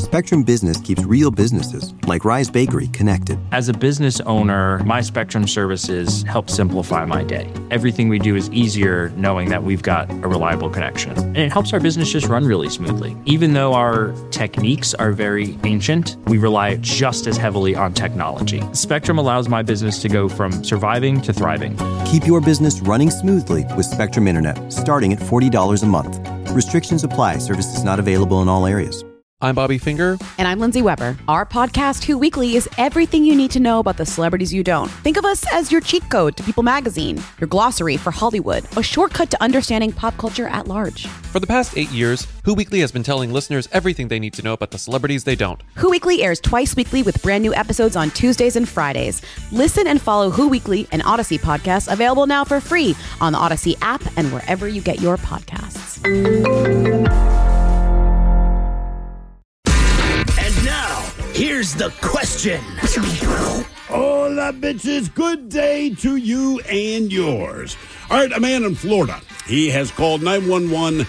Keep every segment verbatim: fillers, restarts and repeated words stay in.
Spectrum Business keeps real businesses, like Rise Bakery, connected. As a business owner, my Spectrum services help simplify my day. Everything we do is easier knowing that we've got a reliable connection. And it helps our business just run really smoothly. Even though our techniques are very ancient, we rely just as heavily on technology. Spectrum allows my business to go from surviving to thriving. Keep your business running smoothly with Spectrum Internet, starting at forty dollars a month. Restrictions apply. Services not available in all areas. I'm Bobby Finger. And I'm Lindsay Weber. Our podcast, Who Weekly, is everything you need to know about the celebrities you don't. Think of us as your cheat code to People Magazine, your glossary for Hollywood, a shortcut to understanding pop culture at large. For the past eight years, Who Weekly has been telling listeners everything they need to know about the celebrities they don't. Who Weekly airs twice weekly with brand new episodes on Tuesdays and Fridays. Listen and follow Who Weekly, an Odyssey podcast, available now for free on the Odyssey app and wherever you get your podcasts. Here's the question. Hola, bitches. Good day to you and yours. All right, a man in Florida. He has called nine one one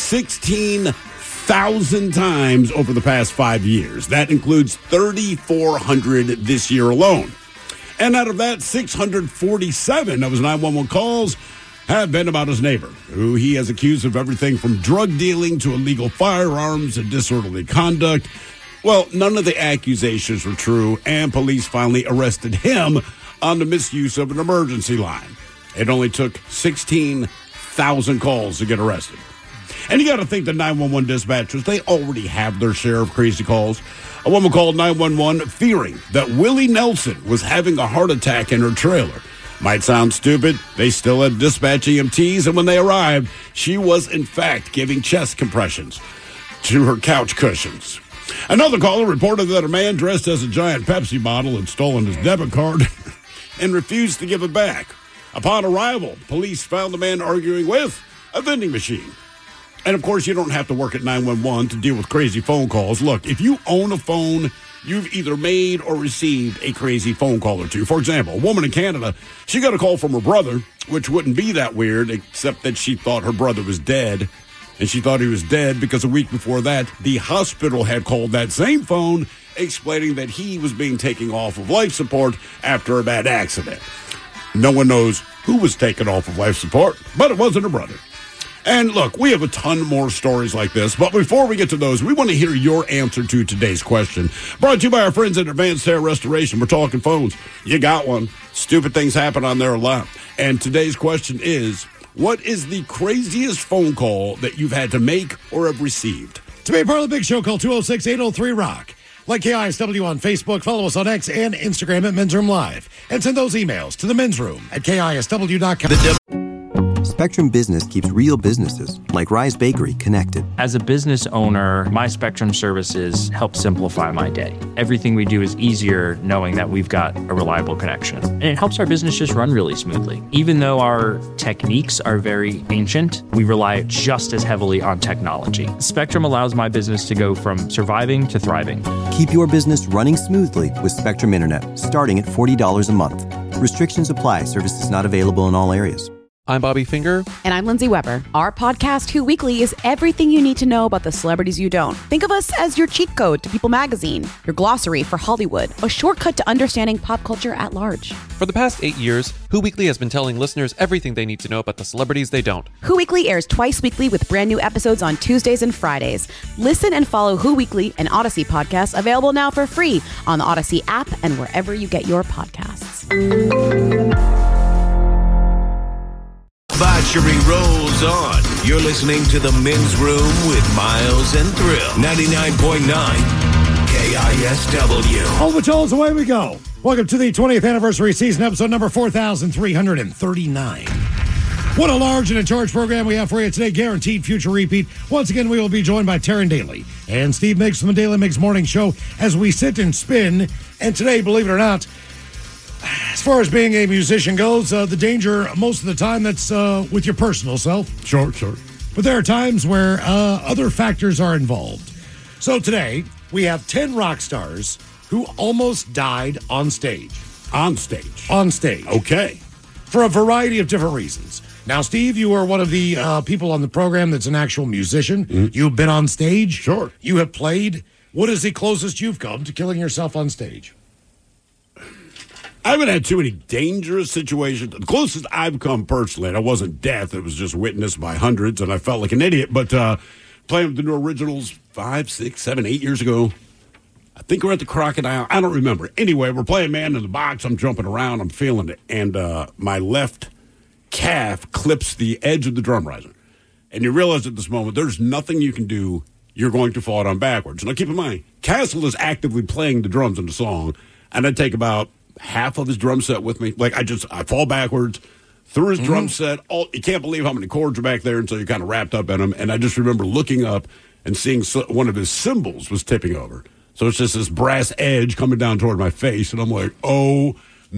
sixteen thousand times over the past five years. That includes thirty-four hundred this year alone. And out of that, six hundred forty-seven of his nine one one calls have been about his neighbor, who he has accused of everything from drug dealing to illegal firearms and disorderly conduct. Well, none of the accusations were true, and police finally arrested him on the misuse of an emergency line. It only took sixteen thousand calls to get arrested. And you got to think the nine one one dispatchers, they already have their share of crazy calls. A woman called nine one one fearing that Willie Nelson was having a heart attack in her trailer. Might sound stupid. They still had dispatch E M Ts, and when they arrived, she was, in fact, giving chest compressions to her couch cushions. Another caller reported that a man dressed as a giant Pepsi bottle had stolen his debit card and refused to give it back. Upon arrival, police found the man arguing with a vending machine. And, of course, you don't have to work at nine one one to deal with crazy phone calls. Look, if you own a phone, you've either made or received a crazy phone call or two. For example, a woman in Canada, she got a call from her brother, which wouldn't be that weird, except that she thought her brother was dead. And she thought he was dead because a week before that, the hospital had called that same phone explaining that he was being taken off of life support after a bad accident. No one knows who was taken off of life support, but it wasn't her brother. And look, we have a ton more stories like this, but before we get to those, we want to hear your answer to today's question. Brought to you by our friends at Advanced Hair Restoration. We're talking phones. You got one. Stupid things happen on there a lot. And today's question is, what is the craziest phone call that you've had to make or have received? To be a part of the big show, call two oh six, eight oh three, rock. Like K I S W on Facebook, follow us on X and Instagram at Men's Room Live. And send those emails to the Men's Room at K I S W dot com. Spectrum Business keeps real businesses, like Rise Bakery, connected. As a business owner, my Spectrum services help simplify my day. Everything we do is easier knowing that we've got a reliable connection. And it helps our business just run really smoothly. Even though our techniques are very ancient, we rely just as heavily on technology. Spectrum allows my business to go from surviving to thriving. Keep your business running smoothly with Spectrum Internet, starting at forty dollars a month. Restrictions apply. Services not available in all areas. I'm Bobby Finger. And I'm Lindsay Weber. Our podcast, Who Weekly, is everything you need to know about the celebrities you don't. Think of us as your cheat code to People Magazine, your glossary for Hollywood, a shortcut to understanding pop culture at large. For the past eight years, Who Weekly has been telling listeners everything they need to know about the celebrities they don't. Who Weekly airs twice weekly with brand new episodes on Tuesdays and Fridays. Listen and follow Who Weekly, an Odyssey podcast, available now for free on the Odyssey app and wherever you get your podcasts. Debauchery rolls on. You're listening to the Men's Room with Miles and Thrill. ninety-nine point nine K I S W. All the Jones, away we go. Welcome to the twentieth anniversary season, episode number four thousand three hundred thirty-nine. What a large and in charge program we have for you today. Guaranteed future repeat. Once again, we will be joined by Taryn Daly and Steve Miggs from the Daily Miggs Morning Show as we sit and spin. And today, believe it or not, as far as being a musician goes, uh, the danger most of the time that's uh, with your personal self. Sure, sure. But there are times where uh, other factors are involved. So today, we have ten rock stars who almost died on stage. On stage? On stage. Okay. For a variety of different reasons. Now, Steve, you are one of the uh, people on the program that's an actual musician. Mm-hmm. You've been on stage. Sure. You have played What is the closest you've come to killing yourself on stage? I haven't had too many dangerous situations. The closest I've come personally, and it wasn't death, it was just witnessed by hundreds, and I felt like an idiot. But uh, playing with the New Originals five, six, seven, eight years ago, I think we're at the Crocodile. I don't remember. Anyway, we're playing man in the box. I'm jumping around. I'm feeling it. And uh, my left calf clips the edge of the drum riser. And you realize at this moment, there's nothing you can do. You're going to fall down backwards. Now, keep in mind, Castle is actively playing the drums in the song, and I take about half of his drum set with me. Like, I just, I fall backwards through his mm-hmm. drum set. All, you can't believe how many chords are back there, and so you're kind of wrapped up in them. And I just remember looking up and seeing so, one of his cymbals was tipping over. So it's just this brass edge coming down toward my face, and I'm like, oh,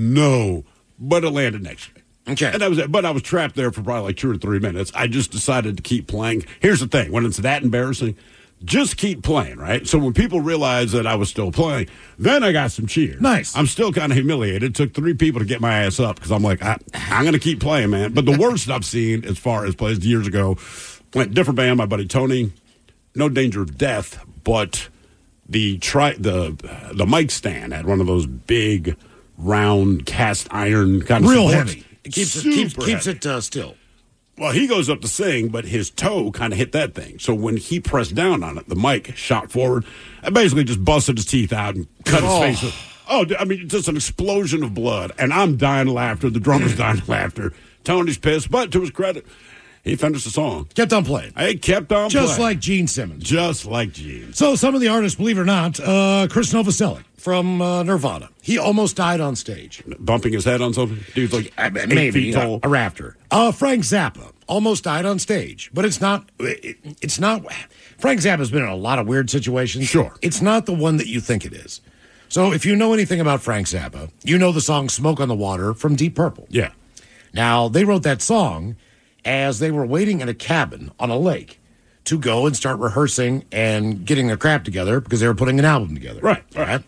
no. But it landed next to me. Okay. And that was it. But I was trapped there for probably like two or three minutes. I just decided to keep playing. Here's the thing. When it's that embarrassing, just keep playing, right? So when people realized that I was still playing, then I got some cheers. Nice. I'm still kind of humiliated. It took three people to get my ass up because I'm like, I, I'm going to keep playing, man. But the worst I've seen as far as plays years ago, went different band, my buddy Tony, no danger of death, but the tri- the the mic stand had one of those big, round, cast iron kind of real supports. heavy. It keeps it, keeps, keeps heavy. it uh, still. Well, he goes up to sing, but his toe kind of hit that thing. So when he pressed down on it, the mic shot forward and basically just busted his teeth out and cut Oh. his face. Oh, I mean, just an explosion of blood. And I'm dying of laughter. The drummer's dying of laughter. Tony's pissed, but to his credit, he finished the song. Kept on playing. I kept on Just playing. like Gene Simmons. Just like Gene. So some of the artists, believe it or not, uh, Chris Novoselic from uh, Nirvana. He almost died on stage. Bumping his head on something? Dude's like Uh, eight Maybe feet tall. a, a rafter. Uh, Frank Zappa almost died on stage, but it's not. It, it's not. Frank Zappa's been in a lot of weird situations. Sure. It's not the one that you think it is. So if you know anything about Frank Zappa, you know the song "Smoke on the Water" from Deep Purple. Yeah. Now they wrote that song as they were waiting in a cabin on a lake to go and start rehearsing and getting their crap together because they were putting an album together. Right, All right.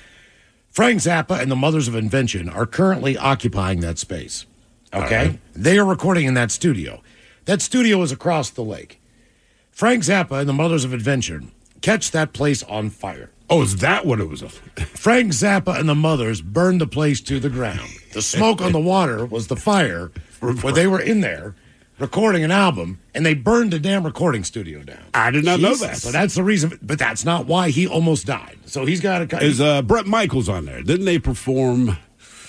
Frank Zappa and the Mothers of Invention are currently occupying that space. Okay? right. They are recording in that studio. That studio is across the lake. Frank Zappa and the Mothers of Invention catch that place on fire. Oh, is that what it was? Frank Zappa and the Mothers burned the place to the ground. The smoke on the water was the fire where they were in there recording an album, and they burned the damn recording studio down. I did not know Jesus. that. So that's the reason, but that's not why he almost died. So he's got to... Is uh, Bret Michaels on there? Didn't they perform...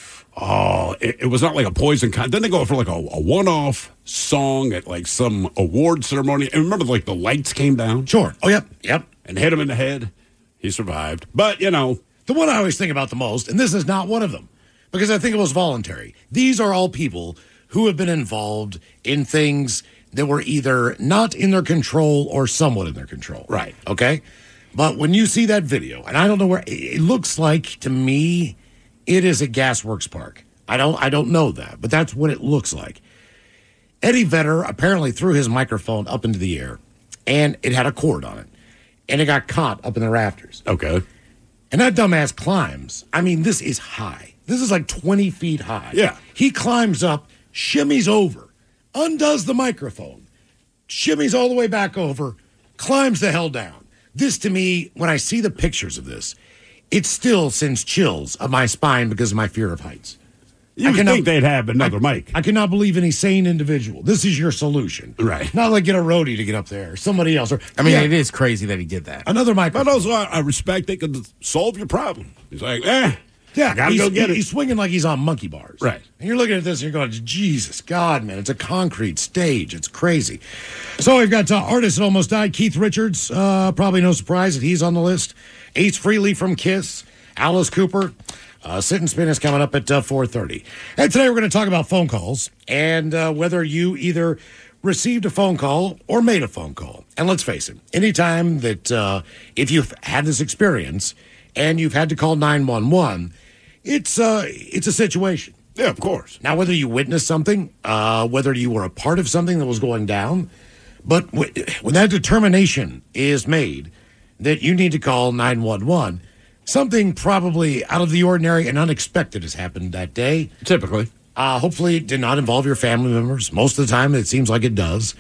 Oh, it, it was not like a Poison con. Didn't they go for like a, a one-off song at like some award ceremony? And remember, like the lights came down? Sure. Oh, yep, yep. And hit him in the head. He survived. But, you know... The one I always think about the most, and this is not one of them, because I think it was voluntary. These are all people who have been involved in things that were either not in their control or somewhat in their control. Right. Okay? But when you see that video, and I don't know where, it looks like, to me, it is a Gasworks Park. I don't, I don't know that, but that's what it looks like. Eddie Vedder apparently threw his microphone up into the air, and it had a cord on it, and it got caught up in the rafters. Okay. And that dumbass climbs. I mean, this is high. This is like twenty feet high. Yeah. He climbs up, shimmies over, undoes the microphone, shimmies all the way back over, climbs the hell down. This, to me, when I see the pictures of this, it still sends chills up my spine because of my fear of heights. You I would cannot- think they'd have another I, mic. I cannot believe any sane individual. This is your solution. Right. Not like get a roadie to get up there, or somebody else. Or I mean, yeah, it is crazy that he did that. another But microphone. also, I, I respect it because solve your problem. He's like, eh, Yeah, I gotta he's, go get it. He's swinging like he's on monkey bars. Right. And you're looking at this and you're going, Jesus, God, man, it's a concrete stage. It's crazy. So we've got uh, artist that almost died, Keith Richards. Uh, probably no surprise that he's on the list. Ace Frehley from Kiss. Alice Cooper. Uh, Sit and Spin is coming up at uh, four thirty. And today we're going to talk about phone calls and uh, whether you either received a phone call or made a phone call. And let's face it, anytime that uh, if you've had this experience and you've had to call nine one one, it's, uh, it's a situation. Yeah, of course. Now, whether you witnessed something, uh, whether you were a part of something that was going down, but w- when that determination is made that you need to call nine one one, something probably out of the ordinary and unexpected has happened that day. Typically. Uh, hopefully it did not involve your family members. Most of the time, it seems like it does.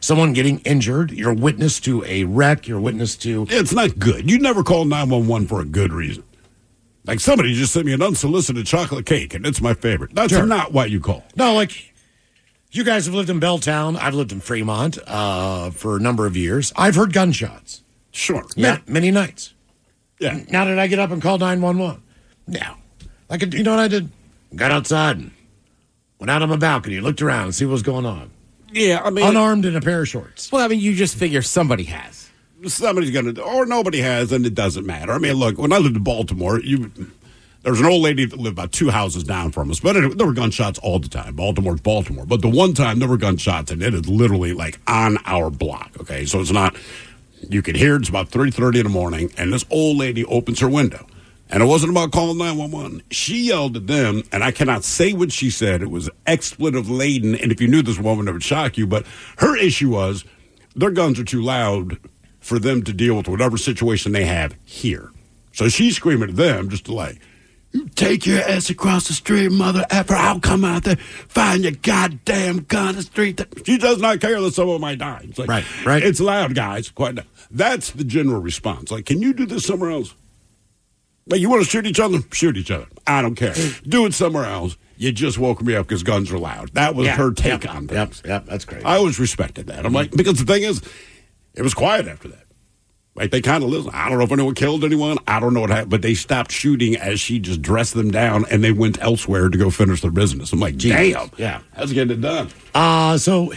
someone getting injured. You're a witness to a wreck. You're a witness to... It's not good. You never call nine one one for a good reason. Like somebody just sent me an unsolicited chocolate cake, and it's my favorite. That's Sure. not why you call. No, like, you guys have lived in Belltown. I've lived in Fremont uh, for a number of years. I've heard gunshots. Sure. Ma- Many nights. Yeah. Now did I get up and call nine one one? No. Like, you know what I did? Got outside and went out on my balcony, looked around and see what was going on. Yeah, I mean... Unarmed in a pair of shorts. Well, I mean, you just figure somebody has. Somebody's going to... Or nobody has, and it doesn't matter. I mean, look, when I lived in Baltimore, you... There was an old lady that lived about two houses down from us. But anyway, there were gunshots all the time. Baltimore's Baltimore. But the one time there were gunshots, and it is literally like on our block, okay? So it's not... You can hear it. It's about three thirty in the morning, and this old lady opens her window. And it wasn't about calling nine one one. She yelled at them, and I cannot say what she said. It was expletive-laden, and if you knew this woman, it would shock you. But her issue was their guns are too loud for them to deal with whatever situation they have here. So she's screaming at them just to like, you take your ass across the street, mother effer. I'll come out there, find your goddamn gun in the street. She does not care that someone might die. It's like, Right, right. It's loud, guys. Quite. That's the general response. Like, can you do this somewhere else? Like, you want to shoot each other? Shoot each other. I don't care. Do it somewhere else. You just woke me up because guns are loud. That was Yeah, her take yep, on Yep, things. yep, that's great. I always respected that. I'm like, because the thing is, it was quiet after that. Like, they kind of listened. I don't know if anyone killed anyone. I don't know what happened, but they stopped shooting as she just dressed them down, and they went elsewhere to go finish their business. I'm like, damn. Yeah. That's getting it done. Uh, so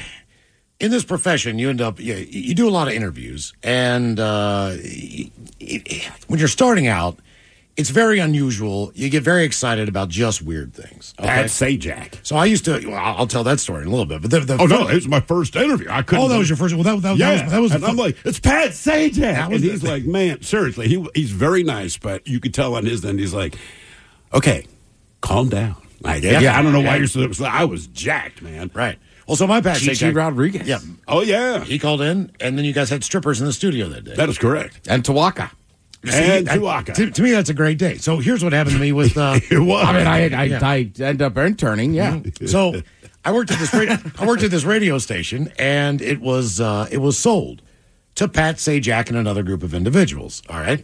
in this profession, you end up, you, you do a lot of interviews, and uh, y- y- when you're starting out, it's very unusual. You get very excited about just weird things. Okay? Pat Sajak. So I used to, well, I'll tell that story in a little bit. But the, the Oh, no, it was my first interview. I couldn't. Oh, that was your first. Well, that, that, Yeah, that was that was. and I'm like, it's Pat Sajak. That was And the- he's like, man, seriously, he he's very nice, but you could tell on his end, he's like, okay, calm down. Like, yeah, Yeah. I don't know why Yeah. you're so. I was jacked, man. Right. Well, so my Pat Gigi Sajak- Rodriguez. Yeah. Oh yeah, He called in, and then you guys had strippers in the studio that day. that is correct. And Tawaka. And I- Tuaka. To, to me, that's a great day. So here's what happened to me with. Uh, It was. I mean, I, I, Yeah. I end up interning, yeah. So I worked at this radio, I worked at this radio station, and it was uh, it was sold to Pat Sajak and another group of individuals. All right,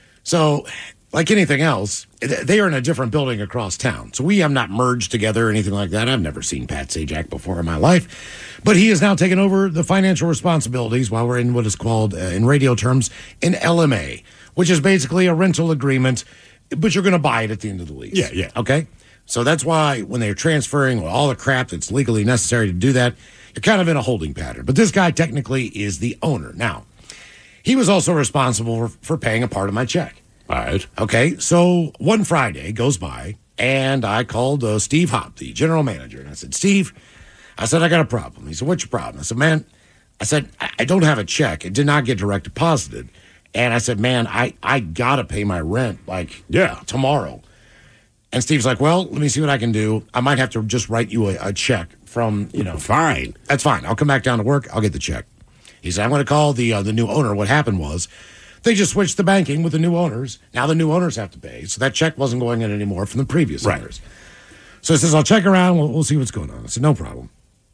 so like anything else, th- they are in a different building across town. So we have not merged together or anything like that. I've never seen Pat Sajak before in my life, but he has now taken over the financial responsibilities while we're in what is called, uh, in radio terms, an L M A, which is basically a rental agreement, but you're going to buy it at the end of the lease. Yeah, yeah. Okay. So that's why when they're transferring all the crap that's legally necessary to do that, you're kind of in a holding pattern. But this guy technically is the owner. Now, he was also responsible for, for paying a part of my check. All right. Okay. So one Friday goes by, and I called uh, Steve Hopp, the general manager, and I said, Steve, I said, I got a problem. He said, what's your problem? I said, man, I said, I, I don't have a check. It did not get direct deposited. And I said, man, I, I got to pay my rent, like, Yeah. tomorrow. And Steve's like, well, let me see what I can do. I might have to just write you a, a check from, you know. Fine. That's fine. I'll come back down to work. I'll get the check. He said, I'm going to call the uh, the new owner. What happened was they just switched the banking with the new owners. Now the new owners have to pay. So that check wasn't going in anymore from the previous Right. owners. So he says, I'll check around. We'll, we'll see what's going on. I said, no problem.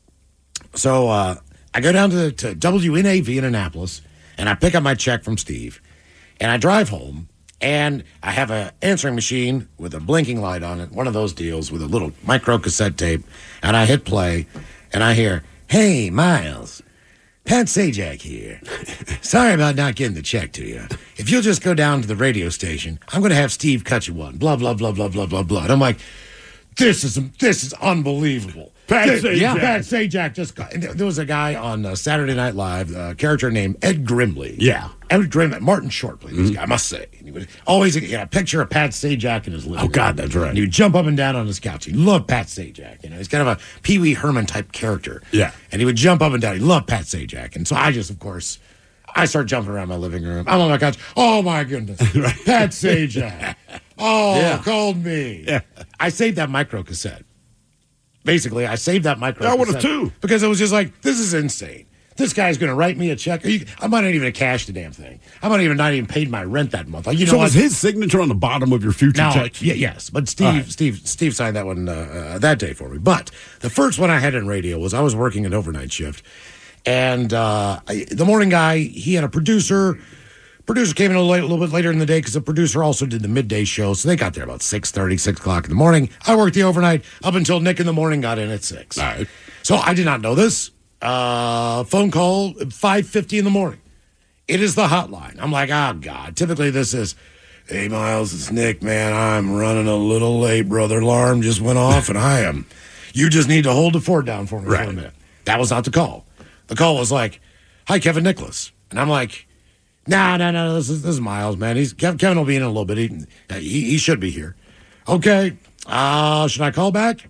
So uh, I go down to, to W N A V in Annapolis, and I pick up my check from Steve, and I drive home, and I have an answering machine with a blinking light on it, one of those deals with a little micro cassette tape, and I hit play, and I hear, hey, Miles, Pat Sajak here. Sorry about not getting the check to you. If you'll just go down to the radio station, I'm going to have Steve cut you one. Blah, blah, blah, blah, blah, blah, blah. And I'm like, this is this is unbelievable. Pat This- Sajak. Yeah, Pat Sajak just got. And there was a guy on uh, Saturday Night Live, a character named Ed Grimley. Yeah. Ed Grimley. Martin Short played this guy, I must say. And he would always get a picture of Pat Sajak in his living Oh, room. God, that's right. And he would jump up and down on his couch. He loved Pat Sajak. You know, he's kind of a Pee Wee Herman type character. Yeah. And he would jump up and down. He loved Pat Sajak. And so I just, of course, I start jumping around my living room. I'm on my couch. Oh, my goodness. Pat Sajak. Oh, Yeah. called me. Yeah. I saved that micro cassette. Basically, I saved that micro I would've cassette too. because it was just like, this is insane. This guy's going to write me a check. Are you, I might not even have cashed the damn thing. I might even not even paid my rent that month. Like, you know So what? was his signature on the bottom of your future No, check? yeah, yes, but Steve, All right. Steve, Steve signed that one uh, uh, that day for me. But the first one I had in radio was I was working an overnight shift, And uh, I, the morning guy, he had a producer. Producer came in a little, late, a little bit later in the day because the producer also did the midday show. So they got there about six thirty, six o'clock in the morning. I worked the overnight up until Nick in the morning got in at six. All right. So I did not know this. Uh, phone call at five fifty in the morning. It is the hotline. I'm like, oh, God. Typically this is, hey, Miles, it's Nick, man. I'm running a little late, brother. Alarm just went off, and I am. You just need to hold the fort down for me right. for a minute. That was not the call. The call was like, hi, Kevin Nicholas. And I'm like, no, no, no, this is, this is Miles, man. He's Kevin, Kevin will be in a little bit. He, he, he should be here. Okay. Uh, should I call back?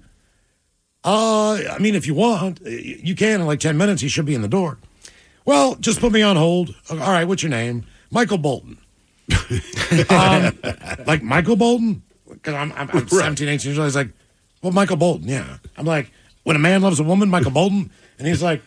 Uh, I mean, if you want, you can in like ten minutes. He should be in the door. Well, just put me on hold. All right, what's your name? Michael Bolton. um, like Michael Bolton? Because I'm, I'm, I'm seventeen, eighteen years old. He's like, well, Michael Bolton, yeah. I'm like, when a man loves a woman, Michael Bolton? And he's like,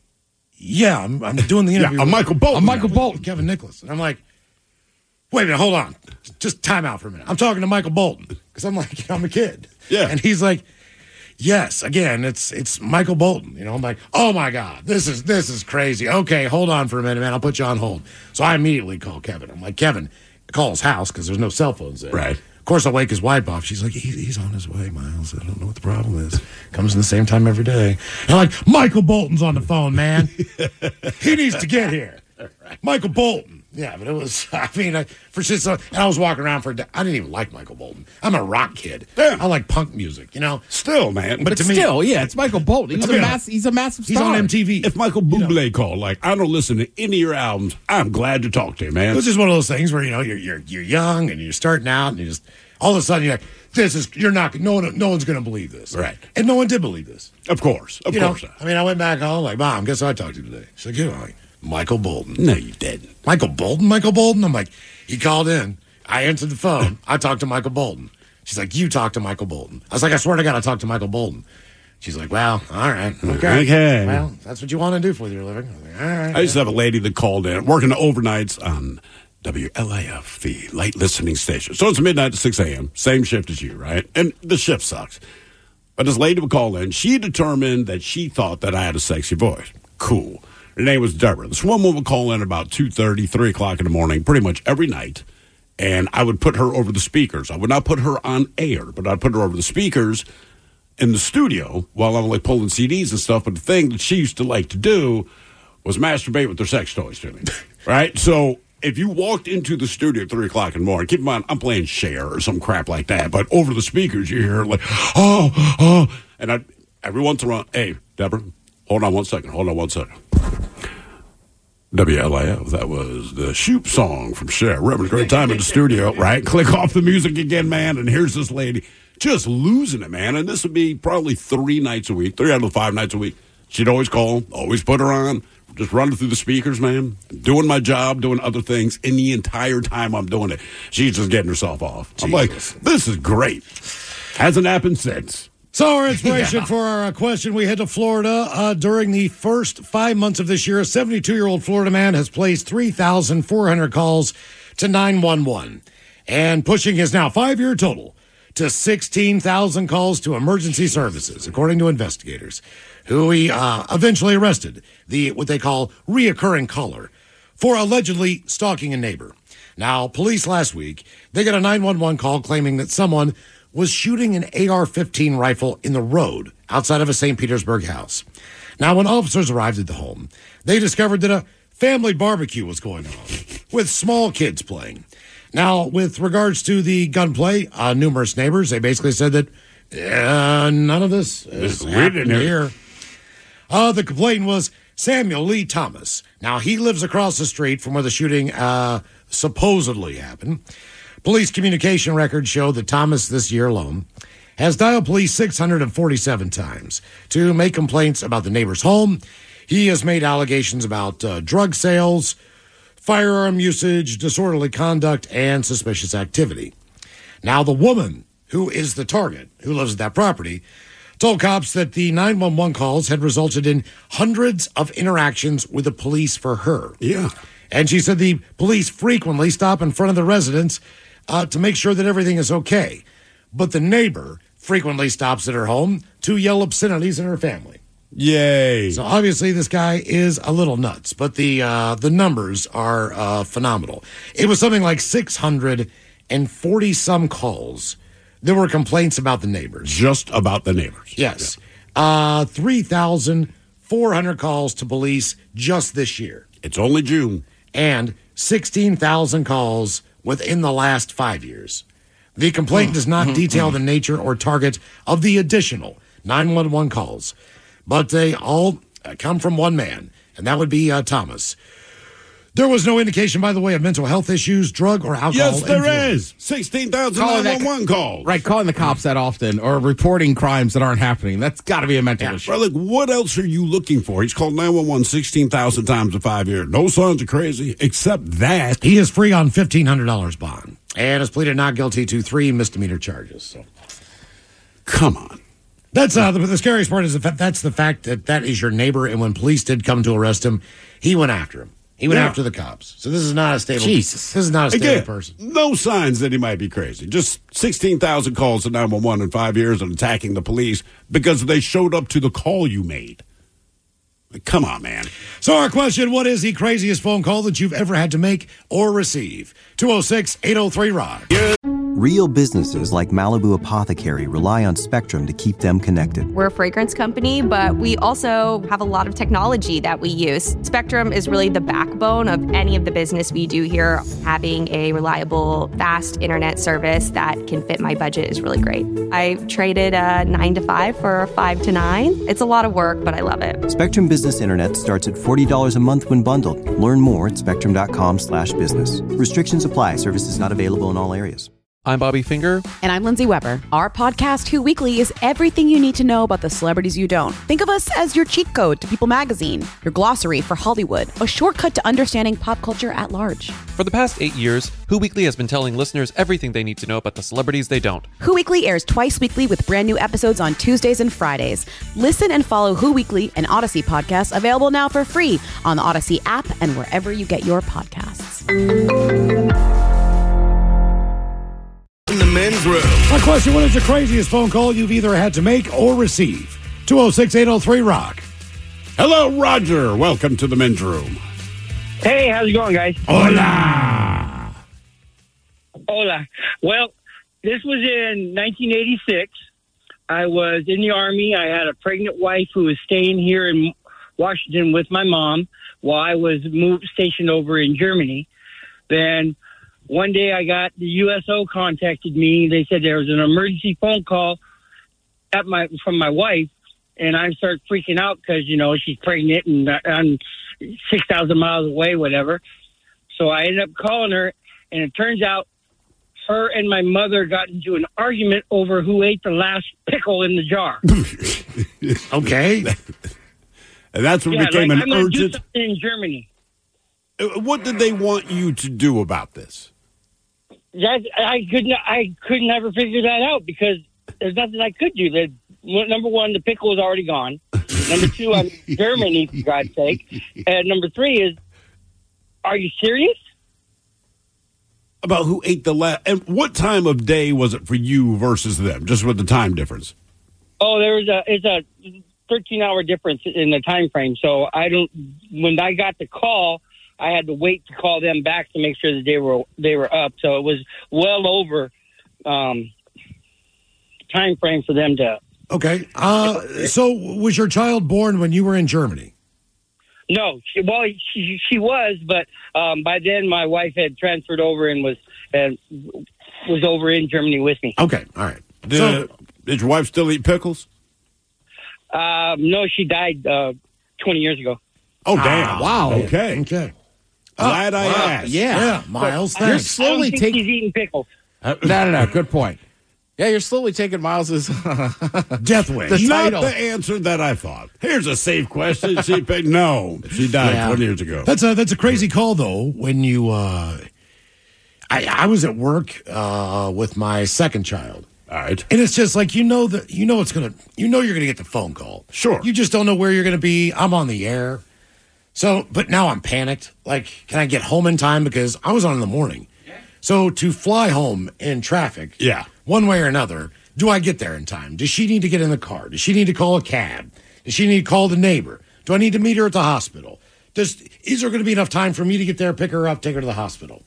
yeah, I'm, I'm doing the interview. Yeah, I'm Michael Bolton. I'm Michael Bolton. Kevin Nicholas. And I'm like, wait a minute, hold on. Just time out for a minute. I'm talking to Michael Bolton. Because I'm like, I'm a kid. Yeah. And he's like, yes, again, it's it's Michael Bolton. You know, I'm like, oh my God, this is this is crazy. Okay, hold on for a minute, man. I'll put you on hold. So I immediately call Kevin. I'm like, Kevin, call his house because there's no cell phones there. Right. Of course, I'll wake his wife up. She's like, he, he's on his way, Miles. I don't know what the problem is. Comes in the same time every day. And I'm like, Michael Bolton's on the phone, man. He needs to get here. Michael Bolton. Yeah, but it was, I mean, I, for shit, so, and I was walking around for, I didn't even like Michael Bolton. I'm a rock kid. Yeah. I like punk music, you know? Still, man. But, But to me, still, yeah, it's Michael Bolton. He's, I a, mean, mass, he's a massive he's star. on M T V. If Michael You Bublé know. called, like, I don't listen to any of your albums, I'm glad to talk to you, man. It was just one of those things where, you know, you're you're you're young and you're starting out and you just, all of a sudden you're like, this is, you're not, no one, no one's going to believe this. Right. And no one did believe this. Of course. Of you course know? not. I mean, I went back home, like, Mom, guess who I talked to today? She's like, you know, like, Michael Bolton. No, you didn't. Michael Bolton? Michael Bolton? I'm like, he called in. I answered the phone. I talked to Michael Bolton. She's like, you talked to Michael Bolton. I was like, I swear to God, I talked to Michael Bolton. She's like, well, all right. Okay. Okay. Well, that's what you want to do for your living. I was like, all right. I used to have a lady that called in, working the overnights on W L A F, the light listening station. So it's midnight to six a.m., same shift as you, right? And the shift sucks. But this lady would call in. She determined that she thought that I had a sexy voice. Cool. Her name was Deborah. This woman would call in about two thirty, three o'clock in the morning, pretty much every night. And I would put her over the speakers. I would not put her on air, but I'd put her over the speakers in the studio while I'm like pulling C Ds and stuff. But the thing that she used to like to do was masturbate with her sex toys to me. Right? So if you walked into the studio at three o'clock in the morning, keep in mind, I'm playing Cher or some crap like that. But over the speakers, you hear like, oh, oh. And I every once in a while, hey, Deborah, hold on one second. Hold on one second. W L A F, that was the Shoop song from Cher. We're having a great time in the studio, right? Click off the music again, man, and here's this lady just losing it, man. And this would be probably three nights a week, three out of the five nights a week. She'd always call, always put her on, just running through the speakers, man, doing my job, doing other things, and the entire time I'm doing it, she's just getting herself off. I'm like, this is great. Hasn't happened since. So our inspiration yeah. for our uh, question, we head to Florida. Uh, during the first five months of this year, a seventy-two-year-old Florida man has placed three thousand four hundred calls to nine one one and pushing his now five-year total to sixteen thousand calls to emergency services, according to investigators, who he uh, eventually arrested, the what they call reoccurring caller, for allegedly stalking a neighbor. Now, police last week, they got a nine one one call claiming that someone was shooting an A R fifteen rifle in the road outside of a Saint Petersburg house. Now, when officers arrived at the home, they discovered that a family barbecue was going on with small kids playing. Now, with regards to the gunplay, uh, numerous neighbors, they basically said that uh, none of this is happening here. Uh, the complainant was Samuel Lee Thomas. Now, he lives across the street from where the shooting uh, supposedly happened. Police communication records show that Thomas, this year alone, has dialed police six hundred forty-seven times to make complaints about the neighbor's home. He has made allegations about uh, drug sales, firearm usage, disorderly conduct, and suspicious activity. Now, the woman who is the target, who lives at that property, told cops that the nine one one calls had resulted in hundreds of interactions with the police for her. Yeah. And she said the police frequently stop in front of the residence uh, to make sure that everything is okay. But the neighbor frequently stops at her home to yell obscenities at her family. Yay. So obviously this guy is a little nuts, but the uh, the numbers are uh, phenomenal. It was something like six hundred forty some calls. There were complaints about the neighbors. Just about the neighbors. Yes. Yeah. Uh, three thousand four hundred calls to police just this year. It's only June. And sixteen thousand calls within the last five years. The complaint does not detail the nature or target of the additional nine one one calls, but they all come from one man, and that would be uh, Thomas. There was no indication, by the way, of mental health issues, drug or alcohol. Yes, there influence. is. sixteen thousand Calling nine that- one one calls. Right, calling the cops that often or reporting crimes that aren't happening. That's got to be a mental issue. Bro, look, what else are you looking for? He's called nine one one sixteen thousand times in five years. No signs of crazy, except that. He is free on fifteen hundred dollars bond and has pleaded not guilty to three misdemeanor charges. So, come on. That's uh, the, the scariest part is the fa- that's the fact that that is your neighbor, and when police did come to arrest him, he went after him. He went Yeah. after the cops. So this is not a stable. Jesus. This is not a stable Again, person. no signs that he might be crazy. Just sixteen thousand calls to nine one one in five years and attacking the police because they showed up to the call you made. Like, come on, man. So our question, what is the craziest phone call that you've ever had to make or receive? two oh six, eight oh three, rock. Real businesses like Malibu Apothecary rely on Spectrum to keep them connected. We're a fragrance company, but we also have a lot of technology that we use. Spectrum is really the backbone of any of the business we do here. Having a reliable, fast internet service that can fit my budget is really great. I traded a nine to five for a five to nine. It's a lot of work, but I love it. Spectrum Business Internet starts at forty dollars a month when bundled. Learn more at spectrum.com slash business. Restrictions apply. Services not available in all areas. I'm Bobby Finger. And I'm Lindsay Weber. Our podcast, Who Weekly, is everything you need to know about the celebrities you don't. Think of us as your cheat code to People Magazine, your glossary for Hollywood, a shortcut to understanding pop culture at large. For the past eight years, Who Weekly has been telling listeners everything they need to know about the celebrities they don't. Who Weekly airs twice weekly with brand new episodes on Tuesdays and Fridays. Listen and follow Who Weekly, an Odyssey podcast, available now for free on the Odyssey app and wherever you get your podcasts. In the men's room. My question, what is the craziest phone call you've either had to make or receive? two oh six, eight oh three, rock. Hello, Roger. Welcome to the men's room. Hey, how's it going, guys? Hola. Hola. Well, this was in nineteen eighty-six. I was in the Army. I had a pregnant wife who was staying here in Washington with my mom while I was moved stationed over in Germany. Then one day I got the U S O contacted me. They said there was an emergency phone call at my from my wife, and I started freaking out because, you know, she's pregnant and I'm six thousand miles away, whatever. So I ended up calling her, and it turns out her and my mother got into an argument over who ate the last pickle in the jar. Okay. And that's what yeah, became like, an I'm gonna do urgent. something in Germany. Uh, What did they want you to do about this? That I couldn't. I could never figure that out because there's nothing I could do. The, number one, the pickle is already gone. Number two, I'm in Germany, for God's sake. And number three is, are you serious? About who ate the last, and what time of day was it for you versus them? Just with the time difference. Oh, there was a it's a thirteen hour difference in the time frame. So I don't. When I got the call, I had to wait to call them back to make sure that they were they were up. So it was well over um, time frame for them to. Okay. Uh, so was your child born when you were in Germany? No, she, well, she, she was, but um, by then my wife had transferred over and was and was over in Germany with me. Okay. All right. Did, So- did your wife still eat pickles? Um, no, she died uh, twenty years ago. Oh, damn. wow. Okay. Okay. Glad I wow. asked. Yeah. Yeah, Miles, I You're don't thanks. slowly think taking. she's eating pickles. Uh, no, no, no. Good point. Yeah, you're slowly taking Miles's. Death wish. The Not title. the answer that I thought. Here's a safe question. She paid. No, she died Yeah. twenty years ago. That's a that's a crazy call though. When you, uh, I I was at work uh, with my second child, All right. and it's just like you know that you know it's gonna you know you're gonna get the phone call. Sure. You just don't know where you're gonna be. I'm on the air, so but now I'm panicked. Like, can I get home in time because I was on in the morning? So to fly home in traffic, Yeah. one way or another. Do I get there in time? Does she need to get in the car? Does she need to call a cab? Does she need to call the neighbor? Do I need to meet her at the hospital? Does, is there going to be enough time for me to get there, pick her up, take her to the hospital?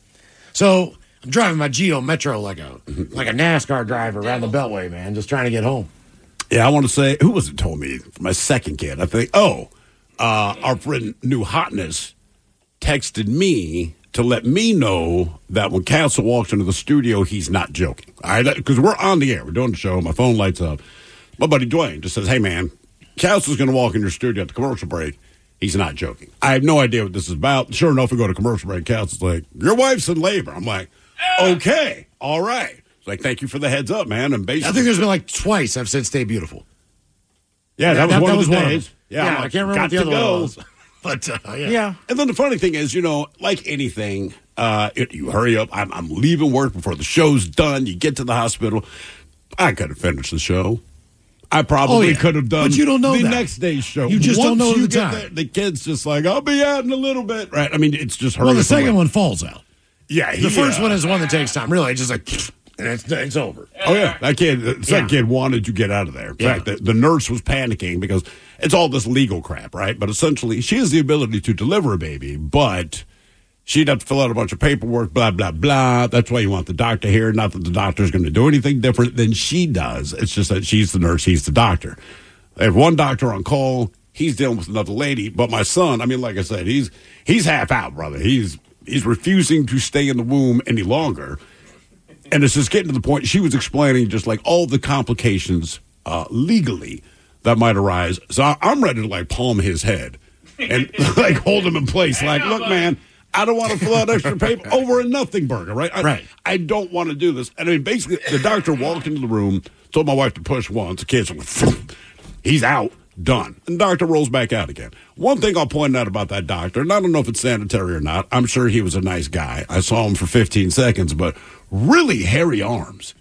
So I'm driving my Geo Metro like a like a NASCAR driver around the Beltway, man, just trying to get home. Yeah, I want to say, who was it told me? My second kid, I think. Oh, uh, our friend New Hotness texted me to let me know that when Castle walks into the studio, he's not joking. All right, because we're on the air. We're doing the show. My phone lights up. My buddy Dwayne just says, hey, man, Castle's going to walk in your studio at the commercial break. He's not joking. I have no idea what this is about. Sure enough, we go to commercial break. Castle's like, your wife's in labor. I'm like, okay, all right. It's like, thank you for the heads up, man. And basically, I think there's been like twice I've said stay beautiful. Yeah, that, that was one that of was the one days. Of yeah, yeah I'm I like, can't remember what the got other to go. one was. But, uh, yeah. yeah. And then the funny thing is, you know, like anything, uh, it, you hurry up. I'm, I'm leaving work before the show's done. You get to the hospital. I could have finished the show. I probably Oh, yeah. could have done But you don't know the that. next day's show. You just Once don't know you at the get time. there, the kid's just like, I'll be out in a little bit. Right? I mean, it's just hurry Well, the up second away. one falls out. Yeah. He, The first uh, one is the one that takes time. Really, it's just like, and it's, it's over. Oh, yeah. That kid, the second Yeah. kid wanted to get out of there. In Yeah. fact, the, the nurse was panicking because it's all this legal crap, right? But essentially, she has the ability to deliver a baby, but she'd have to fill out a bunch of paperwork, blah, blah, blah. That's why you want the doctor here. Not that the doctor's going to do anything different than she does. It's just that she's the nurse, he's the doctor. They have one doctor on call. He's dealing with another lady. But my son, I mean, like I said, he's he's half out, brother. He's he's refusing to stay in the womb any longer. And it's just getting to the point, she was explaining just like all the complications uh, legally that might arise. So I, I'm ready to like palm his head and like hold him in place. Like, look, man, I don't want to fill out extra paper over a nothing burger, right? I, Right. I don't want to do this. And I mean, basically, the doctor walked into the room, told my wife to push once. The kid's like, he's out. Done. And the doctor rolls back out again. One thing I'll point out about that doctor, and I don't know if it's sanitary or not, I'm sure he was a nice guy. I saw him for fifteen seconds, but really hairy arms.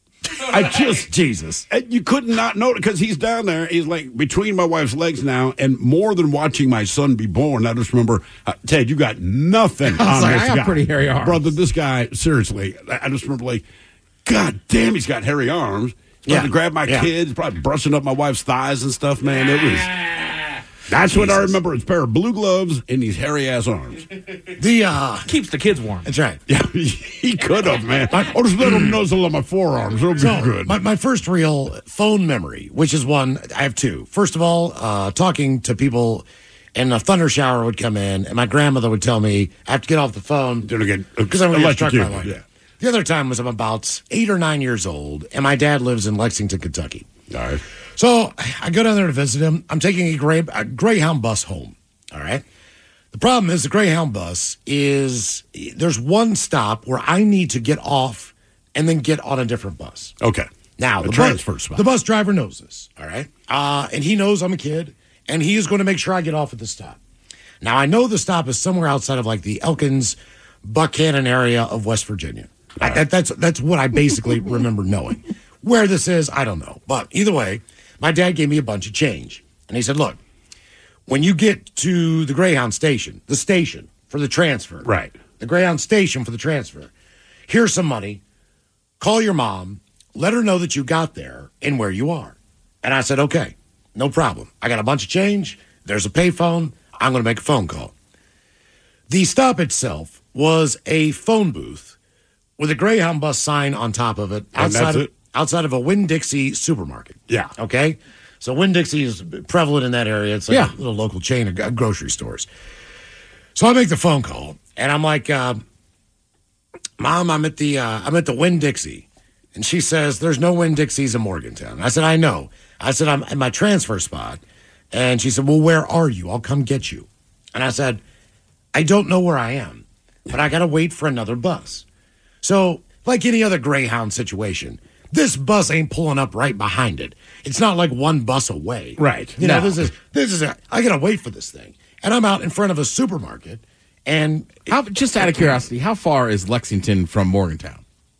I just, Jesus. and you could not know it because he's down there. He's like between my wife's legs now, and more than watching my son be born, I just remember, uh, Ted, you got nothing I was on like, this I got guy. pretty hairy arms. Brother, this guy, seriously, I I just remember like, God damn, he's got hairy arms. He's Yeah. trying to grab my Yeah. kids, probably brushing up my wife's thighs and stuff, man. It was. That's what I remember. It's a pair of blue gloves and these hairy ass arms. The, uh, Keeps the kids warm. that's right. Yeah, he could have, man. Or just let him nuzzle on my forearms. It'll be So, good. my, my first real phone memory, which is one, I have two. First of all, uh, talking to people, and a thunder shower would come in, and my grandmother would tell me, I have to get off the phone. Gonna get Because I'm going to get struck by electrocuted, lightning. yeah. The other time was I'm about eight or nine years old, and my dad lives in Lexington, Kentucky. All right. So I go down there to visit him. I'm taking a, gray, a Greyhound bus home. All right. The problem is the Greyhound bus is there's one stop where I need to get off and then get on a different bus. Okay. Now, a the transfer bus, spot. the bus driver knows this, all right? Uh, and he knows I'm a kid, and he is going to make sure I get off at the stop. Now, I know the stop is somewhere outside of like the Elkins, Buckhannon area of West Virginia. I, that, that's, that's what I basically remember knowing. Where this is, I don't know. But either way, my dad gave me a bunch of change. And he said, look, when you get to the Greyhound station, the station for the transfer, Right. the Greyhound station for the transfer, here's some money. Call your mom. Let her know that you got there and where you are. And I said, okay, no problem. I got a bunch of change. There's a payphone. I'm going to make a phone call. The stop itself was a phone booth with a Greyhound bus sign on top of it And outside, that's of, it? outside of a Winn-Dixie supermarket. Yeah. Okay? So Winn-Dixie is prevalent in that area. It's like Yeah. a little local chain of grocery stores. So I make the phone call, and I'm like, uh, Mom, I'm at the uh, I'm at the Winn-Dixie. And she says, there's no Winn-Dixies in Morgantown. I said, I know. I said, I'm at my transfer spot. And she said, well, where are you? I'll come get you. And I said, I don't know where I am, but I got to wait for another bus. So, like any other Greyhound situation, this bus ain't pulling up right behind it. It's not like one bus away. Right. You know, No. this is, this is, a, I got to wait for this thing. And I'm out in front of a supermarket. And How, just out of curiosity, how far is Lexington from Morgantown?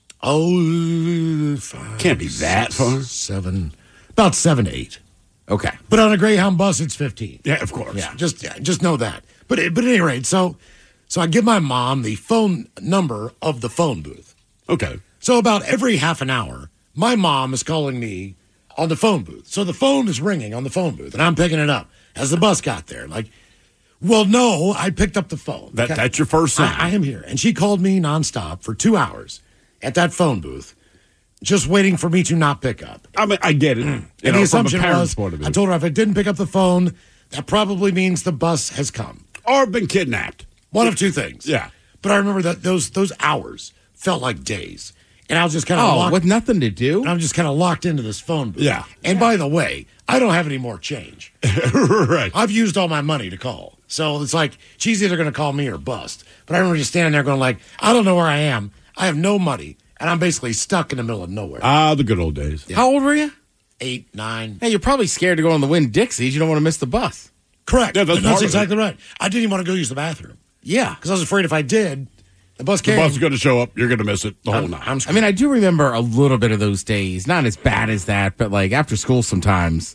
Oh, five, Can't be that six, far. Seven, about seven, eight. Okay. But on a Greyhound bus, it's fifteen. Yeah, of course. Yeah, just yeah, just know that. But but at any rate, so so I give my mom the phone number of the phone booth. Okay. So about every half an hour, my mom is calling me on the phone booth. So the phone is ringing on the phone booth, and I'm picking it up as the bus got there. Like, well, no, I picked up the phone. That, that's your first sign. I, I am here. And she called me nonstop for two hours at that phone booth, just waiting for me to not pick up. I mean, I get it. You And know, the assumption from a was, parent's point of view. I told her if I didn't pick up the phone, that probably means the bus has come. Or been kidnapped. One of two things. Yeah. But I remember that those those hours felt like days. And I was just kind of Oh, locked. with nothing to do? And I'm just kind of locked into this phone booth. Yeah. And by the way, I don't have any more change. Right. I've used all my money to call. So it's like, she's either going to call me or bust. But I remember just standing there going like, I don't know where I am. I have no money. And I'm basically stuck in the middle of nowhere. Ah, the good old days. How old were you? Eight, nine. Hey, you're probably scared to go on the Winn-Dixies. You don't want to miss the bus. Correct. Yeah, that's that's part of it. exactly right. I didn't even want to go use the bathroom. Yeah. Because I was afraid if I did, the bus The came. bus is going to show up. You're going to miss it the whole I'm, night. I'm I mean, I do remember a little bit of those days. Not as bad as that, but like after school sometimes.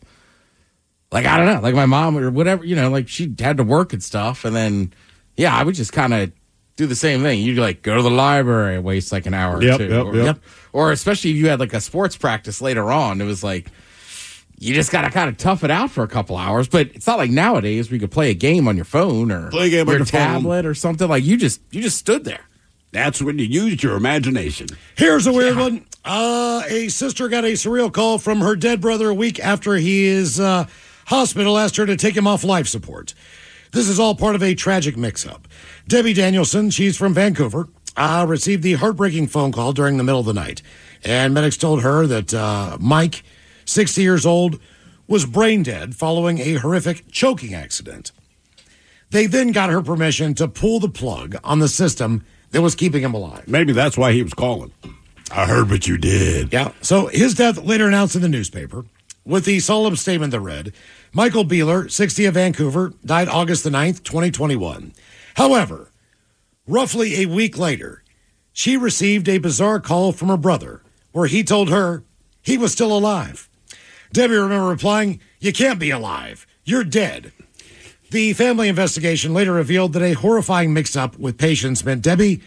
Like, I don't know, like my mom or whatever, you know, like she had to work and stuff. And then, yeah, I would just kind of do the same thing. You'd like go to the library, waste like an hour Yep, or two. yep, or, yep. or especially if you had like a sports practice later on, it was like, you just got to kind of tough it out for a couple hours. But it's not like nowadays where you could play a game on your phone or Play a game on your your phone. tablet or something. Like you just, you just stood there. That's when you used your imagination. Here's a weird one. Uh, a sister got a surreal call from her dead brother a week after his uh, hospital asked her to take him off life support. This is all part of a tragic mix-up. Debbie Danielson, she's from Vancouver, uh, received the heartbreaking phone call during the middle of the night. And medics told her that uh, Mike, sixty years old, was brain dead following a horrific choking accident. They then got her permission to pull the plug on the system that was keeping him alive. Maybe that's why he was calling. I heard what you did. Yeah. So his death later announced in the newspaper with the solemn statement that read, Michael Beeler, sixty of Vancouver, died August the ninth, twenty twenty-one. However, roughly a week later, she received a bizarre call from her brother where he told her he was still alive. Debbie remember replying, you can't be alive. You're dead. The family investigation later revealed that a horrifying mix-up with patients meant Debbie,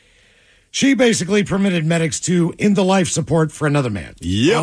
she basically permitted medics to end the life support for another man. Yep.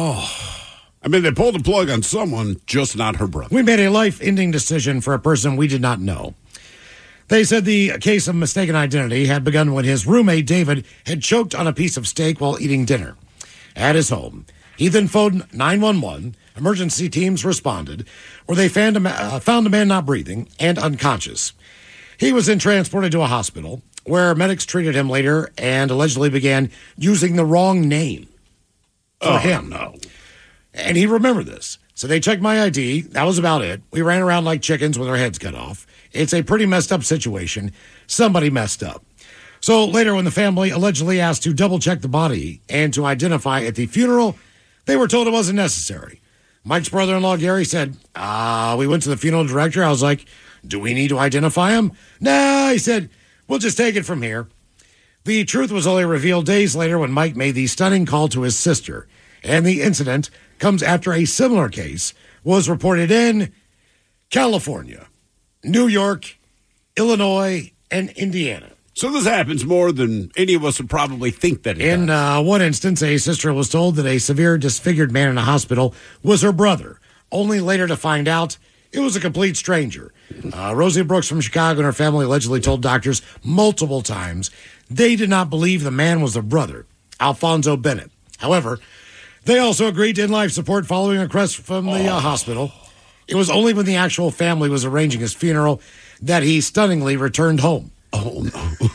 I mean, they pulled the plug on someone, just not her brother. We made a life-ending decision for a person we did not know. They said the case of mistaken identity had begun when his roommate, David, had choked on a piece of steak while eating dinner at his home. He then phoned nine one one. Emergency teams responded, where they found a, ma- uh, found a man not breathing and unconscious. He was then transported to a hospital, where medics treated him later and allegedly began using the wrong name for Oh, him. no. And he remembered this. So they checked my I D. That was about it. We ran around like chickens with our heads cut off. It's a pretty messed up situation. Somebody messed up. So later, when the family allegedly asked to double check the body and to identify at the funeral, they were told it wasn't necessary. Mike's brother-in-law, Gary, said, uh, we went to the funeral director. I was like, do we need to identify him? Nah, he said, we'll just take it from here. The truth was only revealed days later when Mike made the stunning call to his sister. And the incident comes after a similar case was reported in California, New York, Illinois, and Indiana. So this happens more than any of us would probably think that it In does. uh, one instance, a sister was told that a severe disfigured man in a hospital was her brother, only later to find out it was a complete stranger. Uh, Rosie Brooks from Chicago and her family allegedly told doctors multiple times they did not believe the man was their brother, Alfonso Bennett. However, they also agreed to end life support following a request from the uh, hospital. It was only when the actual family was arranging his funeral that he stunningly returned home. Oh,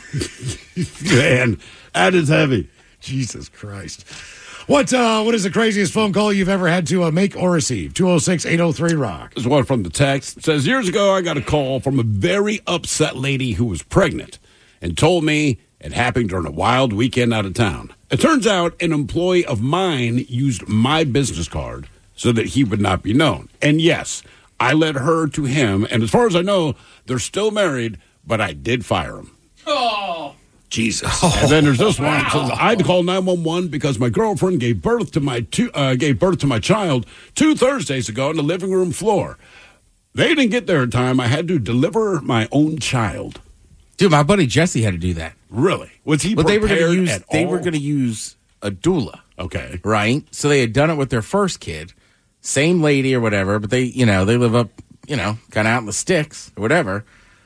no. Man, that is heavy. Jesus Christ. What uh, what is the craziest phone call you've ever had to uh, make or receive? two oh six, eight oh three, rock. This is one from the text. It says, years ago, I got a call from a very upset lady who was pregnant and told me it happened during a wild weekend out of town. It turns out an employee of mine used my business card so that he would not be known. And yes, I led her to him. And as far as I know, they're still married, but I did fire him. Oh. Jesus. And then there's this one. It says, I had to call nine one one because my girlfriend gave birth to my two, uh, gave birth to my child two Thursdays ago on the living room floor. They didn't get there in time. I had to deliver my own child. Dude, my buddy Jesse had to do that. Really? Was he But they were prepared going to use at they all? were going to use a doula, Okay. right? So they had done it with their first kid. same lady or whatever, but they, you know, they live up, you know, kind of out in the sticks or whatever.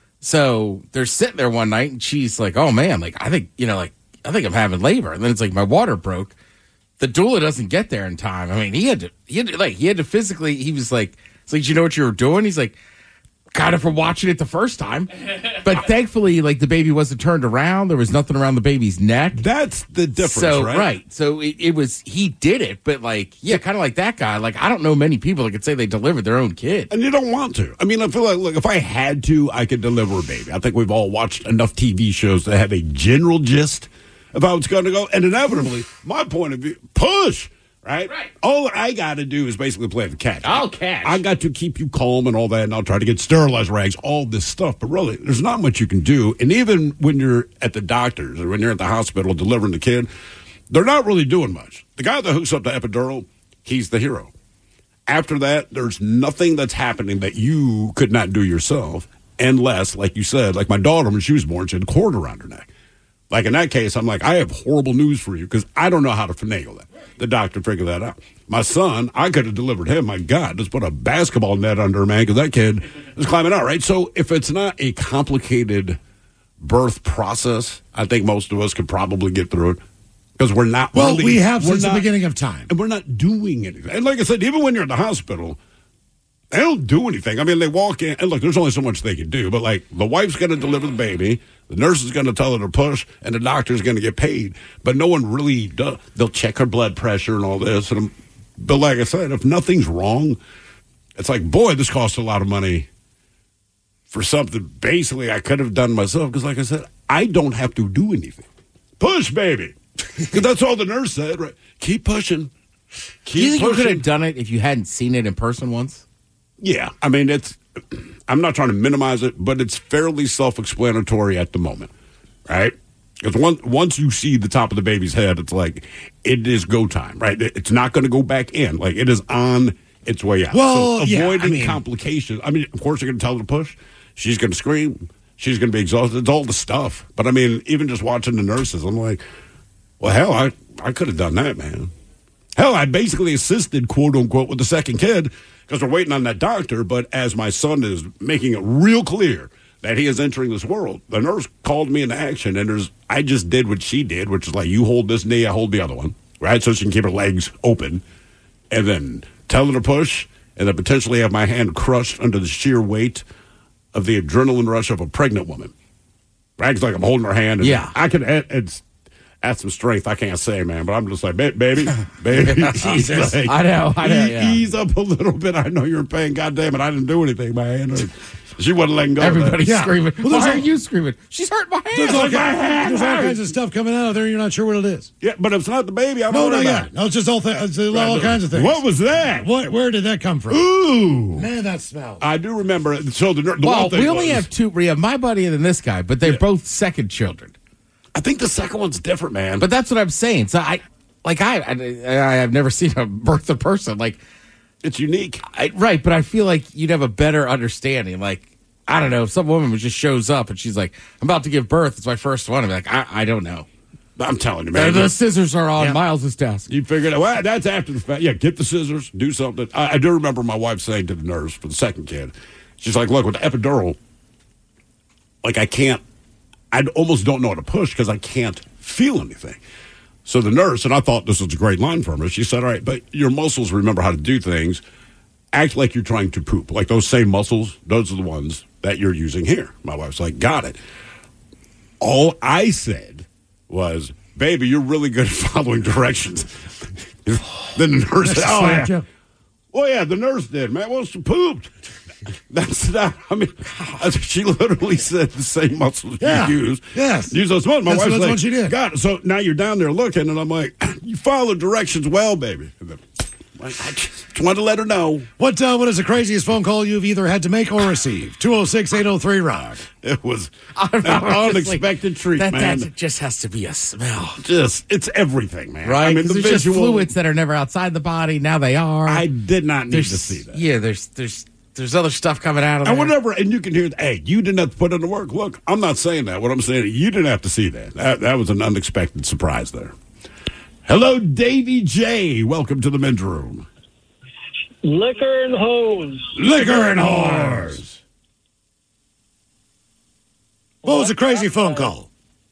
So they're sitting there one night, and she's like, "Oh man, like I think, you know, like I think I'm having labor." And then it's like my water broke. The doula doesn't get there in time. I mean, he had to, he had to, like, he had to physically. He was like, "It's like, you know what you were doing?" He's like, "Kind of for watching it the first time," but thankfully, like the baby wasn't turned around. There was nothing around the baby's neck. That's the difference, so, right? Right. So it, it was. He did it, but like, yeah, kind of like that guy. Like, I don't know many people that could say they delivered their own kid, and you don't want to. I mean, I feel like, look, if I had to, I could deliver a baby. I think we've all watched enough T V shows that have a general gist of how it's going to go, and inevitably, my point of view, push. Right? Right. All I got to do is basically play the catch. I'll catch. I got to keep you calm and all that, and I'll try to get sterilized rags, all this stuff. But really, there's not much you can do. And even when you're at the doctor's or when you're at the hospital delivering the kid, they're not really doing much. The guy that hooks up the epidural, he's the hero. After that, there's nothing that's happening that you could not do yourself, unless, like you said, like my daughter, when she was born, she had a cord around her neck. Like in that case, I'm like, I have horrible news for you because I don't know how to finagle that. The doctor figured that out. My son, I could have delivered him. My God, just put a basketball net under him, man, because that kid is climbing out, right? So if it's not a complicated birth process, I think most of us could probably get through it because we're not. Well, really, we have we're since not, the beginning of time. and we're not doing anything. And like I said, even when you're in the hospital, they don't do anything. I mean, they walk in, and look, there's only so much they can do. But like, the wife's going to deliver the baby. The nurse is going to tell her to push, and the doctor's going to get paid. But no one really does. They'll check her blood pressure and all this. And but like I said, if nothing's wrong, it's like, boy, this costs a lot of money for something basically I could have done myself. Because like I said, I don't have to do anything. Push, baby. Because that's all the nurse said, right? Keep pushing. Keep Do you think pushing. you could have done it if you hadn't seen it in person once? Yeah, I mean, it's. I'm not trying to minimize it, but it's fairly self-explanatory at the moment, right? Because once once you see the top of the baby's head, it's like it is go time, right? It's not going to go back in; like it is on its way out. Well, so yeah, avoiding I mean- complications. I mean, of course, you're going to tell her to push. She's going to scream. She's going to be exhausted. It's all the stuff. But I mean, even just watching the nurses, I'm like, well, hell, I I could have done that, man. Hell, I basically assisted, quote unquote, with the second kid. Because we're waiting on that doctor, but as my son is making it real clear that he is entering this world, the nurse called me into action, and there's I just did what she did, which is like, you hold this knee, I hold the other one, right? So she can keep her legs open, and then tell her to push, and then potentially have my hand crushed under the sheer weight of the adrenaline rush of a pregnant woman, right? It's like I'm holding her hand, and Yeah. I can, it's, that's some strength I can't say, man, but I'm just like, ba- baby, baby. Jesus. Like, I know, I know, e- yeah. Ease up a little bit. I know you're in pain. God damn it, I didn't do anything, man. She wasn't letting go. Everybody's Yeah. screaming. Well, there's Why a- are you screaming? She's hurt my hand. There's all, like my kind, hand there's all hurts. kinds of stuff coming out of there. You're not sure what it is. Yeah, but if it's not the baby, I'm No, not no, worried yeah. about it. No, it's just all, th- it's all kinds of things. What was that? What? Where did that come from? Ooh. Man, that smells. I do remember. So the, the Well, one thing we only was- have two. We have my buddy and then this guy, but they're Yeah. both second children. I think the second one's different, man. But that's what I'm saying. So I, like, I, I, I have never seen a birth of person like, it's unique. I, right? But I feel like you'd have a better understanding. Like, I don't know, if some woman just shows up and she's like, "I'm about to give birth. It's my first one." I'm like, I, I don't know. I'm telling you, The, man. the scissors are on Yeah. Miles's desk. You figured out, well, that's after the fact. Yeah, get the scissors, do something. I, I do remember my wife saying to the nurse for the second kid, she's like, look, with the epidural, like I can't, I almost don't know how to push because I can't feel anything. So the nurse, and I thought this was a great line from her, she said, all right, but your muscles remember how to do things. Act like you're trying to poop. Like those same muscles, those are the ones that you're using here. My wife's like, got it. All I said was, baby, you're really good at following directions. Then the nurse said, oh, Slapped yeah. you. Well, yeah, the nurse did, man. Well, she pooped. That's not, I mean, she literally said the same muscles Yeah. you use. Yes. Use those muscles. My That's- wife's that's like, what she did. got it. So now you're down there looking, and I'm like, you follow directions well, baby. And then, I just wanted to let her know. What uh, What is the craziest phone call you've either had to make or receive? two oh six, eight oh three, rock. It was I an don't know, it's just unexpected like, treat, that, man. That just has to be a smell. Just, it's everything, man. Right? I mean, 'Cause the there's visual. just fluids that are never outside the body. Now they are. I did not need there's, to see that. Yeah, there's there's there's other stuff coming out of And there. whatever, and you can hear, hey, you didn't have to put in the work. Look, I'm not saying that. What I'm saying is you didn't have to see that. That, that was an unexpected surprise there. Hello, Davy J. Welcome to the men's room. Liquor and hose. Liquor and whores. What was a crazy phone call?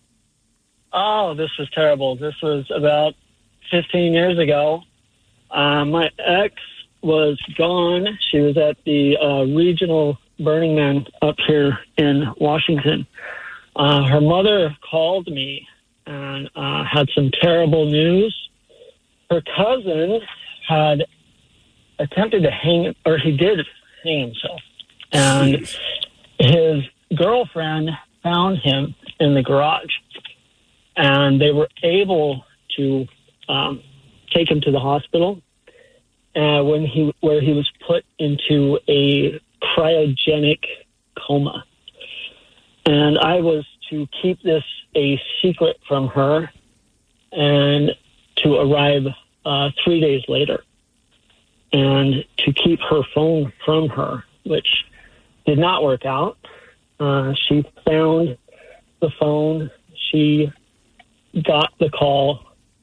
Oh, this was terrible. This was about fifteen years ago. Uh, my ex was gone. She was at the uh, regional Burning Man up here in Washington. Uh, her mother called me and uh, had some terrible news. Her cousin had attempted to hang, or he did hang himself. And his girlfriend found him in the garage. And they were able to um, take him to the hospital, uh, when he where he was put into a cryogenic coma. And I was to keep this a secret from her and to arrive uh, three days later and to keep her phone from her, which did not work out. Uh, she found the phone. She got the call,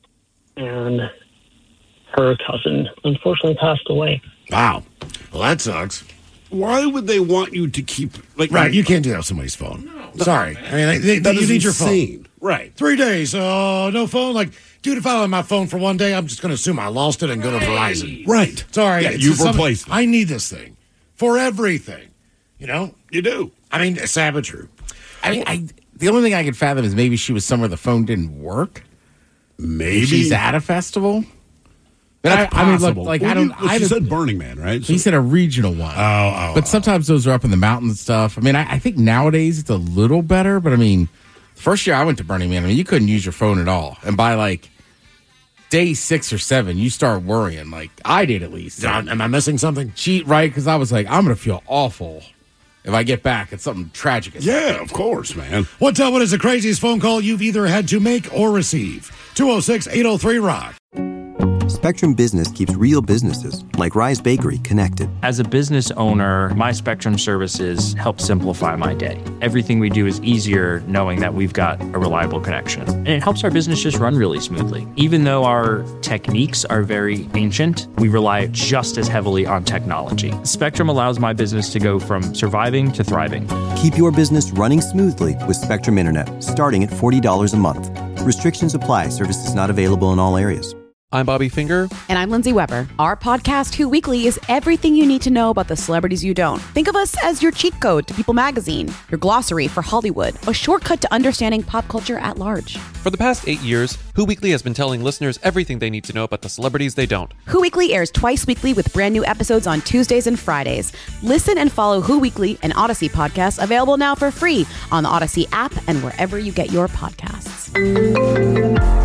and her cousin unfortunately passed away. Wow. Well, that sucks. Why would they want you to keep like Right, you can't do that with somebody's phone. No. Sorry. I mean, they, they, That you is need your insane. phone. Right. Three days, uh, no phone. Like, dude, if I have my phone for one day, I'm just going to assume I lost it and go to Verizon. Right. Sorry. Yeah, it's you've just something- replaced it. I need this thing for everything. You know? You do. I mean, it's sad but true. I mean, I, the only thing I could fathom is maybe she was somewhere the phone didn't work. Maybe She's at a festival. But That's I, I mean, look, possible. like Well, I don't. you- well, I she don't- said Burning Man, right? So- He said a regional one. Oh, oh, But oh. sometimes those are up in the mountains and stuff. I mean, I, I think nowadays it's a little better. But I mean, the first year I went to Burning Man, I mean, you couldn't use your phone at all. And by like day six or seven, you start worrying. Like I did at least. Am am I missing something? Cheat, right? Because I was like, I'm going to feel awful if I get back and something tragic is happening. Yeah, of course, man. What, uh, what is the craziest phone call you've either had to make or receive? two oh six, eight oh three, rock. Spectrum Business keeps real businesses, like Rise Bakery, connected. As a business owner, my Spectrum services help simplify my day. Everything we do is easier knowing that we've got a reliable connection. And it helps our business just run really smoothly. Even though our techniques are very ancient, we rely just as heavily on technology. Spectrum allows my business to go from surviving to thriving. Keep your business running smoothly with Spectrum Internet, starting at forty dollars a month. Restrictions apply. Services not available in all areas. I'm Bobby Finger. And I'm Lindsay Weber. Our podcast, Who Weekly, is everything you need to know about the celebrities you don't. Think of us as your cheat code to People Magazine, your glossary for Hollywood, a shortcut to understanding pop culture at large. For the past eight years, Who Weekly has been telling listeners everything they need to know about the celebrities they don't. Who Weekly airs twice weekly with brand new episodes on Tuesdays and Fridays. Listen and follow Who Weekly, an Odyssey podcast, available now for free on the Odyssey app and wherever you get your podcasts.